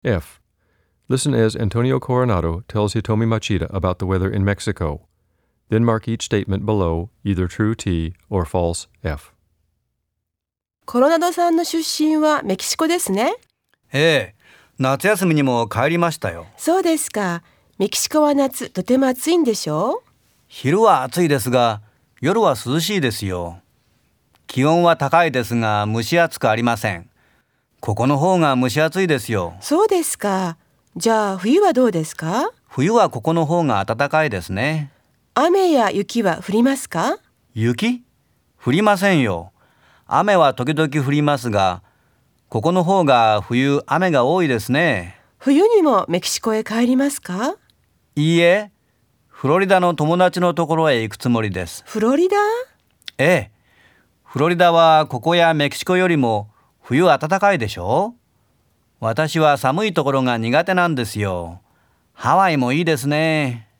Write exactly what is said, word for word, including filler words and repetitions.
F. Listen as Antonio Coronado tells Hitomi Machida about the weather in Mexico. Then mark each statement below either true T or false F. コロナドさんの出身はメキシコですね。 ええ、夏休みにも帰りましたよ。 そうですか。メキシコは夏、とても暑いんでしょう？ 昼は暑いですが、夜は涼しいですよ。気温は高いですが、蒸し暑くありません。ここの方が蒸し暑いですよ。 そうですか。じゃあ冬はどうですか？ 冬はここの方が暖かいですね。 雨や雪は降りますか？ 雪？降りませんよ。雨は時々降りますが、ここの方が冬雨が多いですね。 冬にもメキシコへ帰りますか？ いいえ、フロリダの友達のところへ行くつもりです。 フロリダ？ ええ、フロリダはここやメキシコよりも冬暖かいでしょ？私は寒いところが苦手なんですよ。ハワイもいいですね。